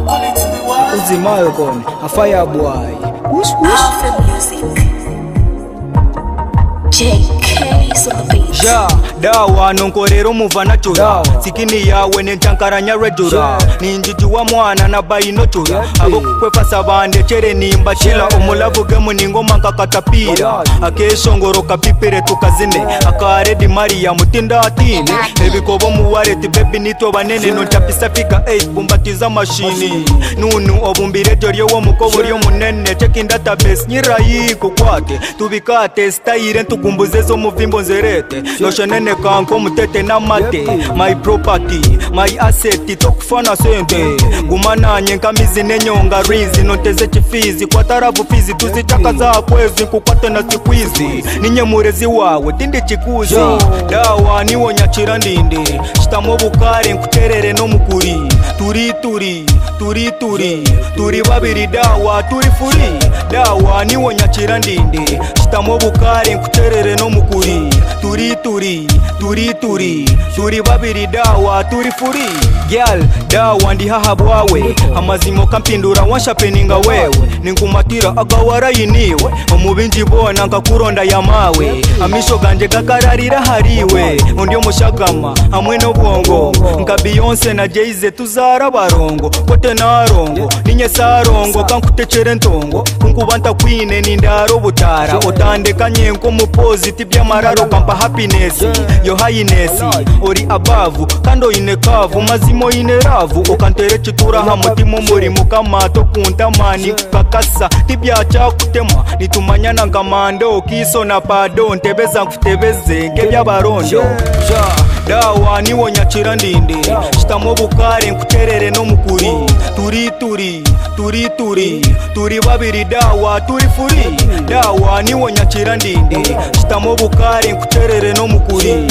Uzimayo kone, a fireboy. Whoosh whoosh. JK on the beat. Ja, dawa nonkorero muvana chura sikini yawe nentankaranya redura ninjijuwa mwana na bayinotura abo kukwefasa bande chere nimba chila omulavuge muningoma nkakatapira akeshongoro kapipere tukazine akaredi Maria mutinda atine ebikobo muwareti baby nitwe banene nontapisa fika 8 bumbatiza mashini nunu obumbirejo ryo mukobo ryo munene checking database nyirayiko kwake tubikate style ntukumbuze zo muvimbo nzerete noshenene kanko mutete na mate my property my asset tokufana sente gumananye nkamizi nenyonga rizi nonteze chifizi kwa taravu fizi tuzichaka za kwezi kukwate na sikwizi ninye murezi wawe tindi chikuzi dawa niwo nyachira ndinde shitamo bukare nkuterere no mukuri turi babiri dawa turi furi dawa niwo nyachira ndinde shitamo bukare nkuterere no mukuri turi babiri dawa turi furi girl dawa ndi hahabwawe amazimo kampindura wanshapeninga wewe ninkumatira agawara yiniwe omubinji bona nkakuronda yamawe amisho ganje kakararira hariwe undi mushagama hamwe no bwongo nka Beyonce na Jay-Z tuzara barongo kote narongo ninye sarongo kankutechere ntongo kunkubanta kwine nindaro butara otandekanye nko mu positive yamararo kampa happiness yo highness ori above kando ine kavu mazimo ine ravu okantere chitura hamutimo muri mukamato kuntamani kakasa tibyacha kutema nitumanyana ngamando kiso na pado ntebeza nkutebeze ngebya barondo dawa niwo nyachira ndinde shitamo bukare nkuterere no mukuri turi babiri dawa turi furi dawa niwo nyachira ndinde shitamo bukare nkuterere no mukuri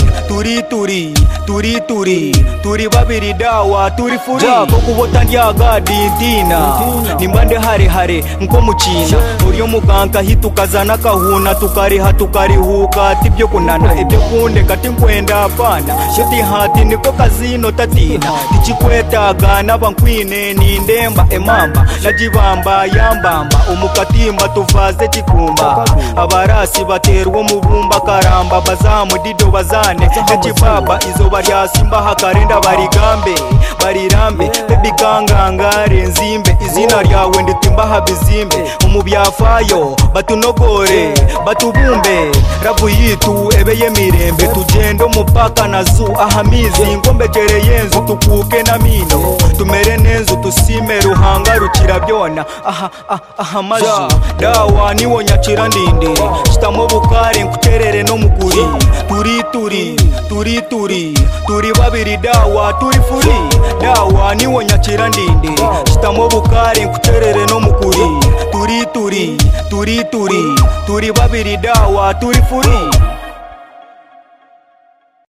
turi babiri dawa turi furi ko kubota ndyaga dintina nimbande hare nko muchina uriyo muganka hitukazana kahuna tukarihuka tibyo kunana ibyo kunde kati nkwenda apana shiti hati niko kazino tatina tichikwetaga nabankwine nindemba emamba najibamba yambamba umukatimba tuvaze chikumba abarasi baterwa mubumba karamba bazamu dido bazane echibaba izo baryasimba hakarenda barirambe baby kangangare nzimbe izina ryawe nditimba habizimbe umubyafayo batunogore batubumbe rabu yitu ebeye mirembe tugendo mupaka nazu ahamizi ngombekere yenzu tukuke na mino tumere nenzu tusime ruhanga rukira byona aha mazu dawa niwo nyachira ndinde shitamo bukare nkuterere no mukuri turi babiri dawa turi furi dawa niwo nyachira ndinde shitamo bukare nkuterere no mukuri turi babiri dawa turi furi